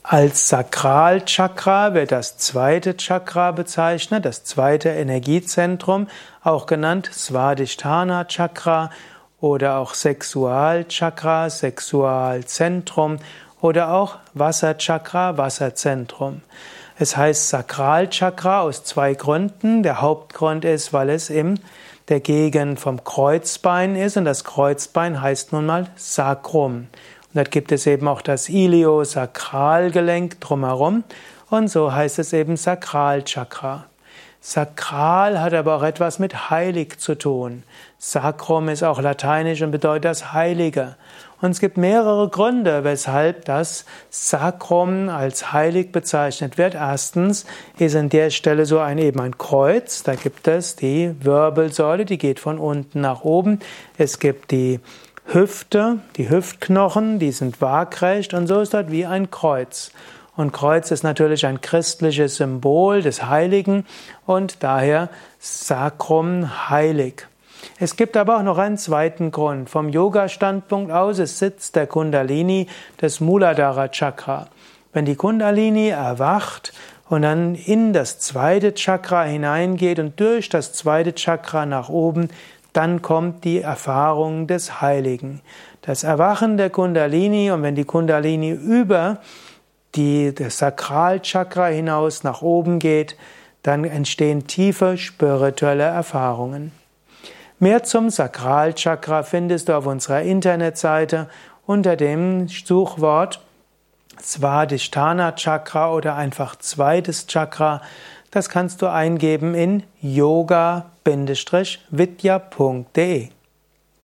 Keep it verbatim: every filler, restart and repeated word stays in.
Als Sakralchakra wird das zweite Chakra bezeichnet, das zweite Energiezentrum, auch genannt Svadhisthana Chakra oder auch Sexualchakra, Sexualzentrum oder auch Wasserchakra, Wasserzentrum. Es heißt Sakralchakra aus zwei Gründen. Der Hauptgrund ist, weil es in der Gegend vom Kreuzbein ist und das Kreuzbein heißt nun mal Sacrum. Und dort gibt es eben auch das Iliosakralgelenk drumherum und so heißt es eben Sakralchakra. Sakral hat aber auch etwas mit heilig zu tun. Sacrum ist auch lateinisch und bedeutet das Heilige. Und es gibt mehrere Gründe, weshalb das Sacrum als heilig bezeichnet wird. Erstens ist an der Stelle so ein, eben ein Kreuz. Da gibt es die Wirbelsäule, die geht von unten nach oben. Es gibt die Hüfte, die Hüftknochen, die sind waagrecht und so ist dort wie ein Kreuz. Und Kreuz ist natürlich ein christliches Symbol des Heiligen und daher Sacrum heilig. Es gibt aber auch noch einen zweiten Grund. Vom Yoga-Standpunkt aus ist Sitz der Kundalini das Muladhara Chakra. Wenn die Kundalini erwacht und dann in das zweite Chakra hineingeht und durch das zweite Chakra nach oben, dann kommt die Erfahrung des Heiligen. Das Erwachen der Kundalini und wenn die Kundalini über die, das Sakralchakra hinaus nach oben geht, dann entstehen tiefe spirituelle Erfahrungen. Mehr zum Sakralchakra findest du auf unserer Internetseite unter dem Suchwort Svadhisthana Chakra oder einfach zweites Chakra. Das kannst du eingeben in yoga Bindestrich vidya punkt de.